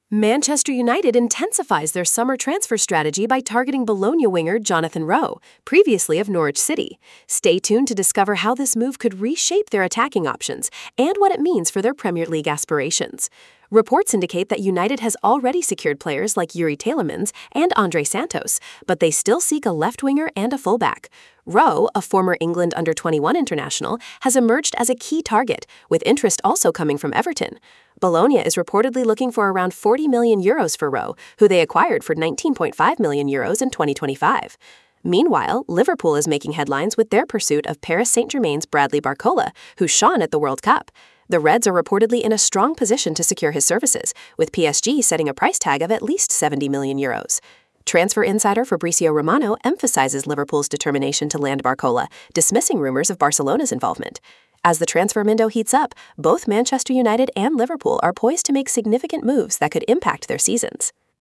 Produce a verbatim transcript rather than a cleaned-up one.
Manchester United intensifies their summer transfer strategy by targeting Bologna winger Jonathan Rowe, previously of Norwich City. Stay tuned to discover how this move could reshape their attacking options and what it means for their Premier League aspirations. Reports indicate that United has already secured players like Yuri Tielemans and Andre Santos, but they still seek a left winger and a fullback. Rowe, a former England under twenty-one international, has emerged as a key target, with interest also coming from Everton. Bologna is reportedly looking for around forty million euros for Rowe, who they acquired for nineteen point five million euros in twenty twenty-five. Meanwhile, Liverpool is making headlines with their pursuit of Paris Saint-Germain's Bradley Barcola, who shone at the World Cup. The Reds are reportedly in a strong position to secure his services, with P S G setting a price tag of at least seventy million euros. Transfer insider Fabrizio Romano emphasizes Liverpool's determination to land Barcola, dismissing rumors of Barcelona's involvement. As the transfer window heats up, both Manchester United and Liverpool are poised to make significant moves that could impact their seasons.